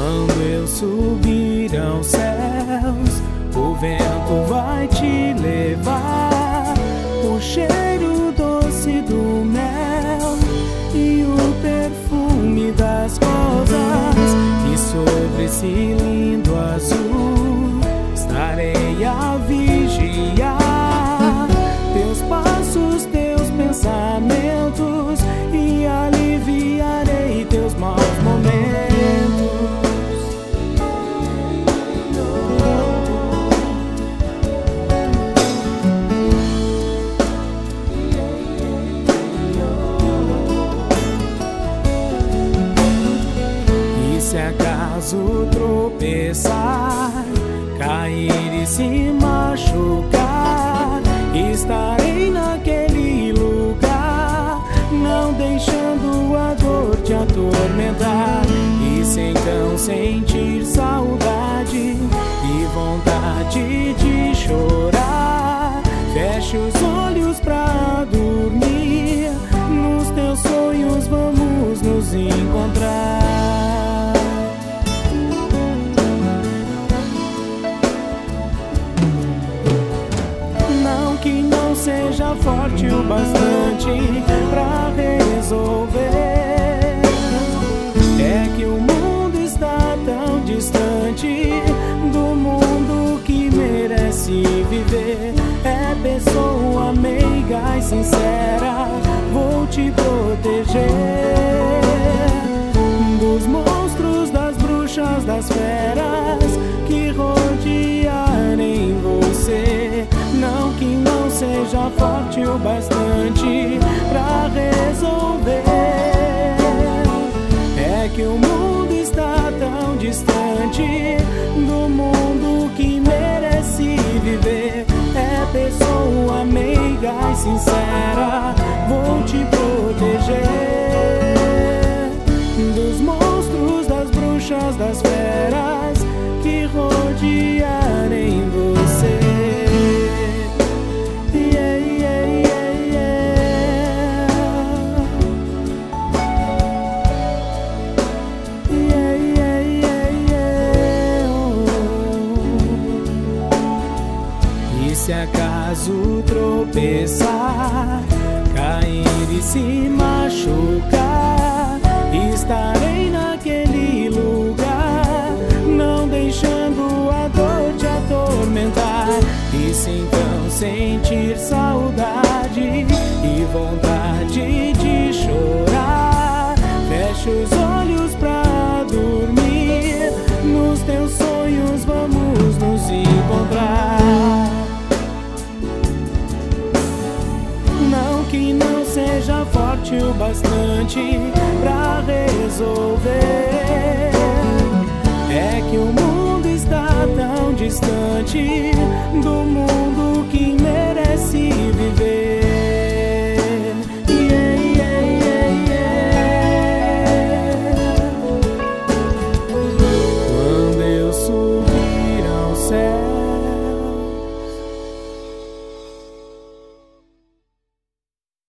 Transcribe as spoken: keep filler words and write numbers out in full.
Quando eu subir aos céus, o vento vai te levar, o cheiro doce do mel e o perfume das rosas. E sobre esse lindo azul estarei a vigiar teus passos, teus pensamentos, e aliviarei teus maus momentos. Se acaso tropeçar, cair e se machucar, estarei naquele lugar, não deixando a dor te atormentar. E se então sentir saudade e vontade de chorar, feche os olhos pra dormir, nos teus sonhos vamos nos encontrar. Que não seja forte o bastante pra resolver, é que o mundo está tão distante do mundo que merece viver. É pessoa meiga e sincera, vou te proteger dos monstros, das bruxas, das feras que rodearem você. Não que não seja forte o bastante pra resolver, é que o mundo está tão distante do mundo que merece viver. É pessoa meiga e sincera, vou te proteger dos monstros, das bruxas, das feras que rodearem você. Se acaso tropeçar, cair e se machucar, estarei naquele lugar, não deixando a dor te atormentar. E se então sentir saudade e vontade de chorar, feche os olhos pra dormir, nos teus sonhos vamos nos encontrar. Que não seja forte o bastante pra resolver, é que o mundo está tão distante do mundo que merece viver.